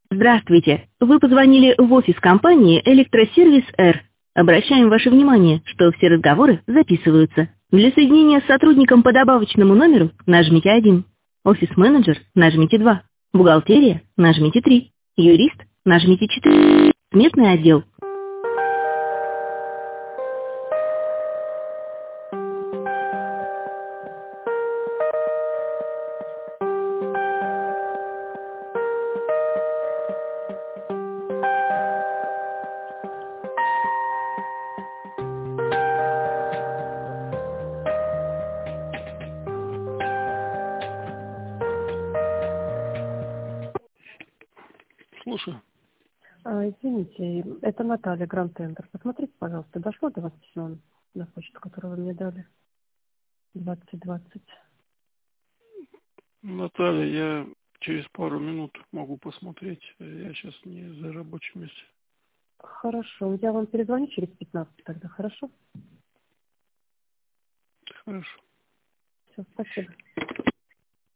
Здравствуйте. Вы позвонили в офис компании «Электросервис Р». Обращаем ваше внимание, что все разговоры записываются. Для соединения с сотрудником по добавочному номеру нажмите 1. Офис-менеджер нажмите 2. Бухгалтерия нажмите 3. Юрист нажмите 4. Местный отдел. Слушай, Извините, это Наталья, Гранд Тендер. Посмотрите, пожалуйста, дошло до вас письмо на почту, которую вы мне дали? 2020. Наталья, я через пару минут могу посмотреть. Я сейчас не за рабочим месте. Хорошо, я вам перезвоню через 15 тогда, хорошо? Хорошо. Все, спасибо.